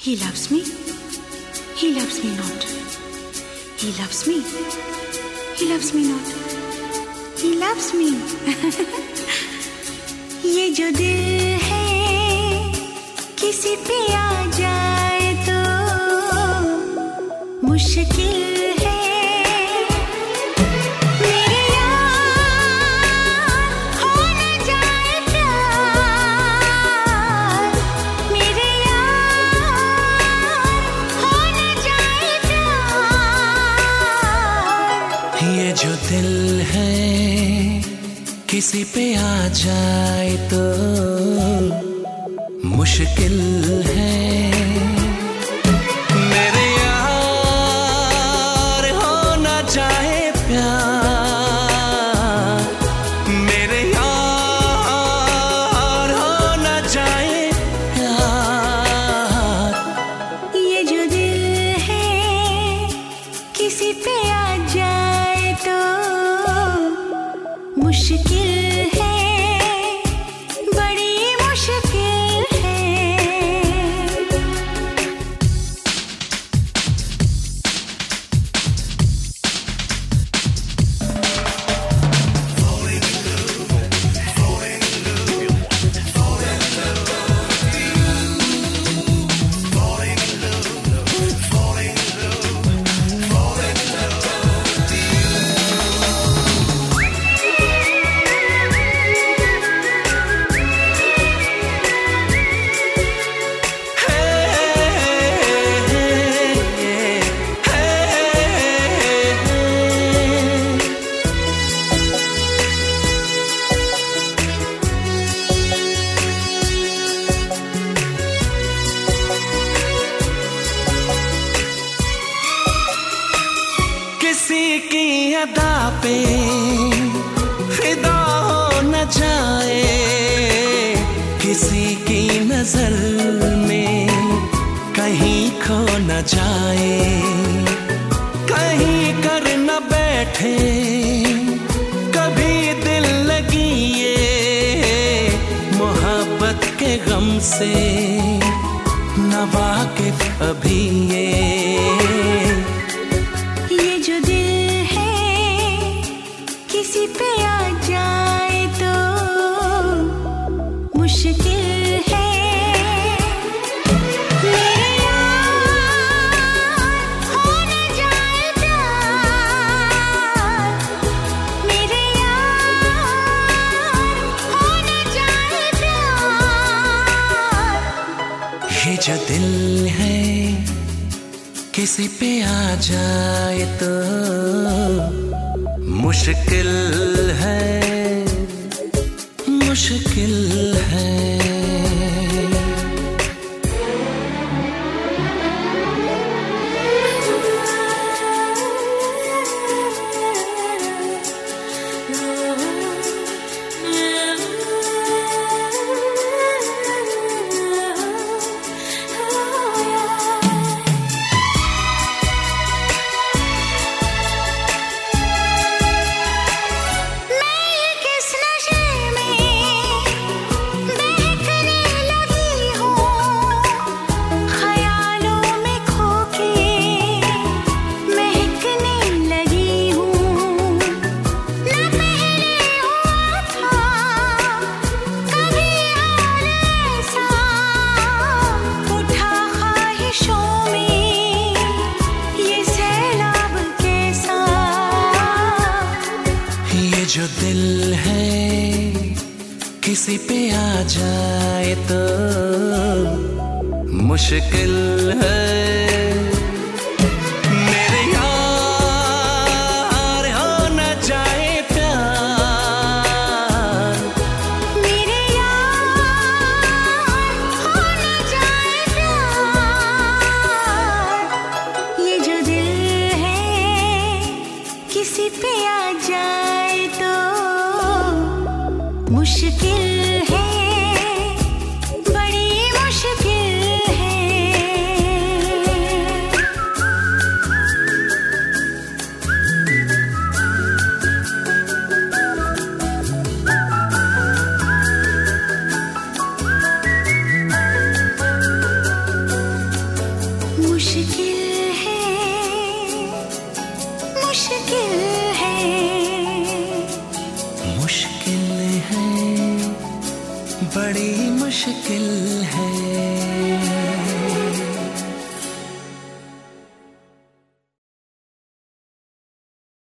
He loves me. He loves me not. He loves me. He loves me not. He loves me. ये जो दिल है किसी पे आ जाए तो मुश्किल है। मेरे यार हो न जाए प्यार, मेरे यार हो न जाए प्यार। ये जो दिल है किसी पे आ जाए तो मुश्किल है। मेरे यार हो ना जाए प्यार, मेरे यार हो ना जाए प्यार। ये जो दिल है किसी पे आ जाए तो मुश्किल है, बड़ी मुश्किल है। किसी की अदा पे फिदा हो न जाए, किसी की नजर में कहीं खो न जाए, कहीं कर न बैठे कभी दिल लगी ये मोहब्बत के गम से न वाकिफ अभी ये जो दिल है किसी पे आ जाए तो मुश्किल है। मेरे यार हो न जाए प्यार, मेरे यार हो न जाए प्यार। ये जो दिल है किसी पे आ जाए तो मुश्किल है, मुश्किल है। जो दिल है किसी पे आ जाए तो मुश्किल है। मेरे यार हो न जाए प्यार, मेरे यार हो न जाए प्यार। ये जो दिल है किसी पे आ जाए तो मुश्किल है, बड़ी मुश्किल है। मुश्किल है, मुश्किल है, मुश्किल है, बड़ी मुश्किल है।